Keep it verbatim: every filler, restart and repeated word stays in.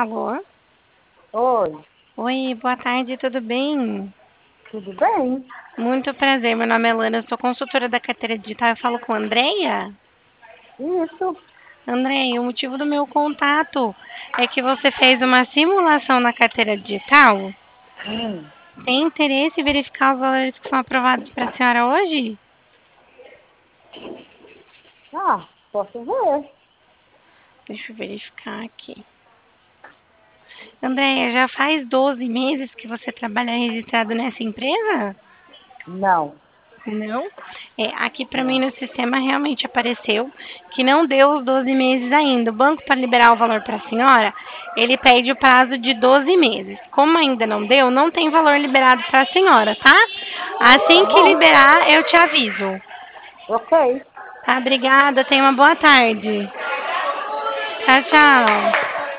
Alô? Oi, Oi, boa tarde, tudo bem? tudo bem? Muito prazer, meu nome é Lana, eu sou consultora da carteira digital, eu falo com a Andreia? Isso. Andreia, o motivo do meu contato é que você fez uma simulação na carteira digital. Hum. Tem interesse em verificar os valores que são aprovados para a senhora hoje? Ah, posso ver. Deixa eu verificar aqui. Andreia, já faz doze meses que você trabalha registrado nessa empresa? Não, Não. É, aqui para mim não. no sistema realmente apareceu que não deu os doze meses ainda. O banco, para liberar o valor para a senhora, ele pede o prazo de doze meses. Como ainda não deu, não tem valor liberado para a senhora, tá? Assim Tá que bom. liberar, eu te aviso. Ok. Tá? Obrigada, tenha uma boa tarde. Tchau, tchau.